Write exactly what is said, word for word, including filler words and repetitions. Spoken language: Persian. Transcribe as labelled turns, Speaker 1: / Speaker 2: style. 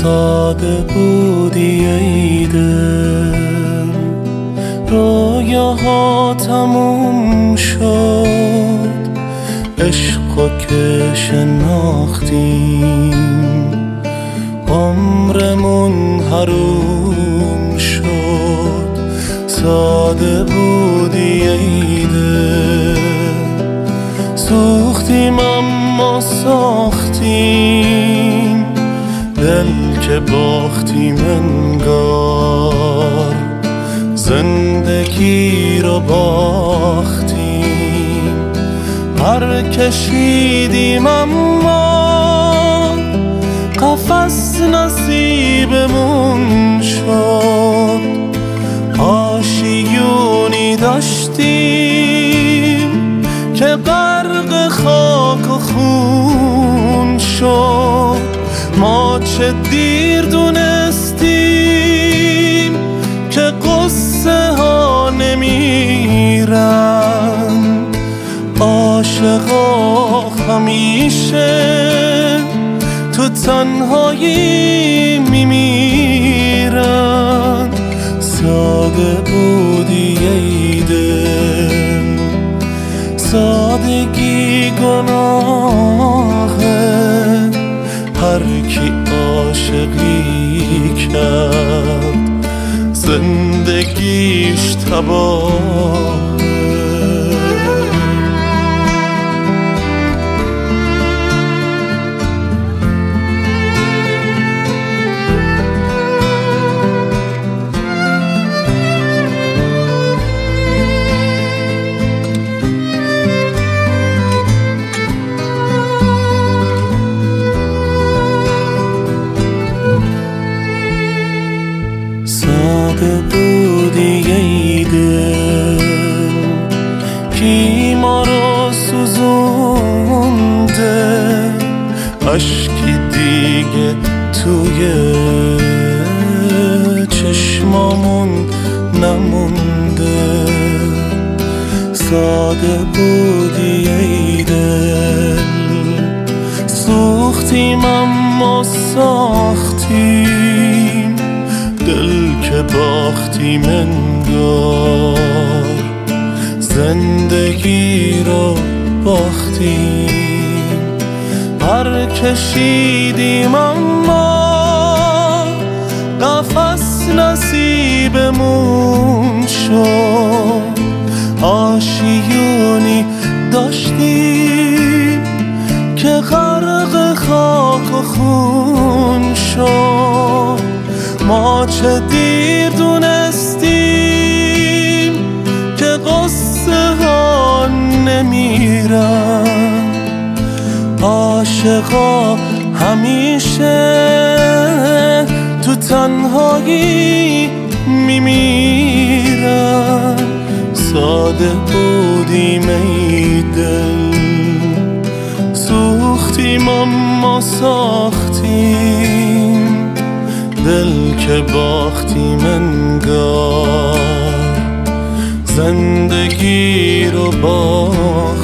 Speaker 1: ساده بودی ای دل، رویاها تموم شد، عشقا که شناختیم عمرمون حروم شد. ساده بودی ای دل، سوختیم اما ساختیم، دل که باختیم انگار زندگی رو باختیم. پر کشیدیم اما قفس نصیبمون شد، آشیونی داشتیم که غرق خاک و خون شد. ما چه دیر دونستیم که قصه ها نمیرن، عاشقا همیشه تو تنهایی میمیرن. ساده بودی ای دل، سادگی گناهه، هر کی عاشقی کرد زندگیش تباه. ساده بودی ای دل، کی ما رو سوزونده، اشکی دیگه توی چشمامون نمونده. ساده بودی ای دل، سوختیم اما ساختیم، دل که باختیم انگار زندگی رو باختیم. پر کشیدیم اما قفس نصیبمون شد، آشیونی داشتیم که غرق خاک و خون شد. ما چه دیر دونستیم که قصه ها نمیرن، عاشقا همیشه تو تنهایی میمیرن. ساده بودیم ای دل، سوختیم اما ساختیم، دل که باختیم انگار زندگی رو باختیم.